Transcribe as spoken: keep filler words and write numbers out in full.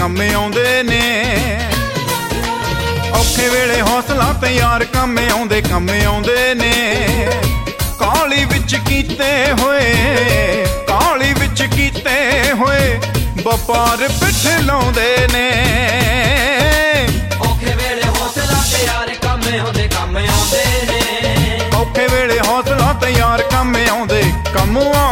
ਕੰਮ ਆਉਂਦੇ ਨੇ। ਔਖੇ ਵੇਲੇ ਹੌਸਲਾ ਤੇ ਯਾਰ ਕੰਮ ਆਉਂਦੇ ਕੰਮ ਆਉਂਦੇ ਨੇ। ਕਾਲੀ ਵਿੱਚ ਕੀਤੇ ਹੋਏ ਕਾਲੀ ਵਿੱਚ ਕੀਤੇ ਹੋਏ ਵਪਾਰ ਪਿੱਠ ਲਾਉਂਦੇ ਨੇ। ਔਖੇ ਵੇਲੇ ਹੌਸਲਾ ਤੇ ਯਾਰ ਕੰਮ ਆਉਂਦੇ ਕੰਮ ਆਉਂਦੇ ਨੇ। ਔਖੇ ਵੇਲੇ ਹੌਸਲਾ ਤੇ ਯਾਰ ਕੰਮ ਆਉਂਦੇ ਕੰਮ